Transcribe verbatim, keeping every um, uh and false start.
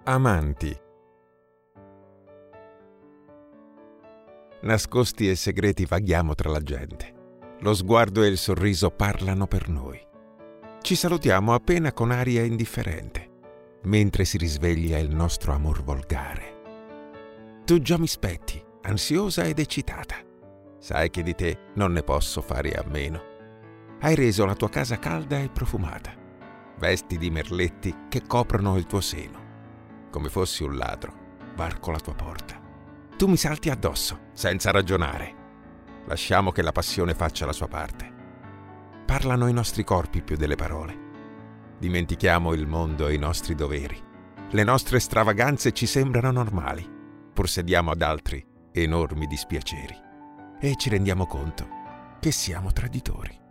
Amanti. Nascosti e segreti vaghiamo tra la gente. Lo sguardo e il sorriso parlano per noi. Ci salutiamo appena con aria indifferente, mentre si risveglia il nostro amor volgare. Tu già mi spetti, ansiosa ed eccitata. Sai che di te non ne posso fare a meno. Hai reso la tua casa calda e profumata. Vesti di merletti che coprono il tuo seno. Come fossi un ladro, varco la tua porta. Tu mi salti addosso, senza ragionare. Lasciamo che la passione faccia la sua parte. Parlano i nostri corpi più delle parole. Dimentichiamo il mondo e i nostri doveri. Le nostre stravaganze ci sembrano normali, pur se diamo ad altri enormi dispiaceri. E ci rendiamo conto che siamo traditori.